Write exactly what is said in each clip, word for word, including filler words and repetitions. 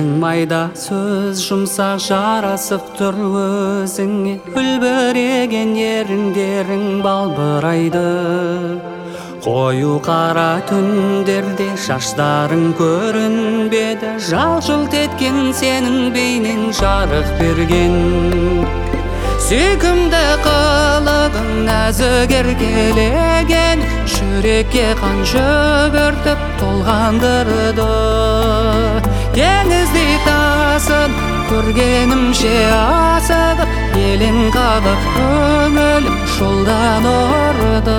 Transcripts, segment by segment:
Сенің майда сөз жұмсақ жарасып тұр өзіңе, үлбіреген еріндерің балбырайды. Қою қара түндерде шаштарың көрінбеді, жалт-жұлт еткен сенің бейнең жарық берген. Сүйкімді қылығың нәзік еркелеген, жүрекке қан жүгіртіп толғандырды. Теңіздей тасын көргенімше асығып, елең қағып көңілім жолдан ұрды.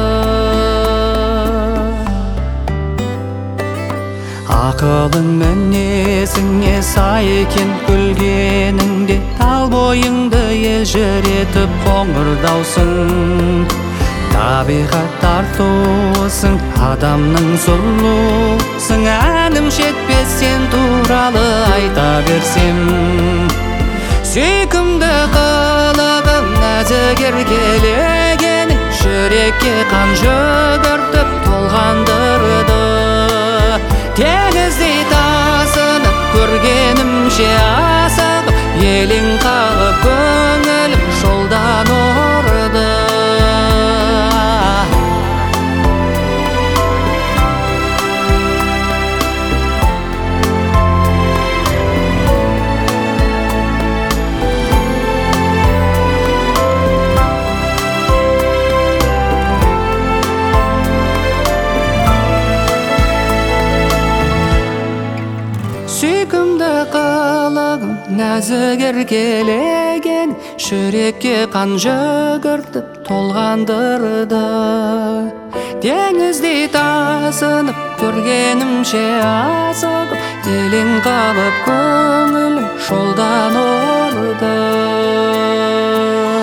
Ақылың мінезіңе сай екен күлгеніңде, тал бойыңды елжіретіп қоңыр даусың. Табиғат тартуысың, адамның сұлусың, әнім жетпес сен туралы айта берсем. Сүйкімді қылығың нәзік еркелеген, жүрекке қан жүгіртіп толғандырды. Теңіздей тасынып көргенімше асығып, елең қағып көңілім жолдан ұрды. Сүйкімді қылығың нәзік еркелеген, жүрекке қан жүгіртіп толғандырды. Теңіздей тасынып көргенімше асығып, елең қағып көңілім жолдан ұрды.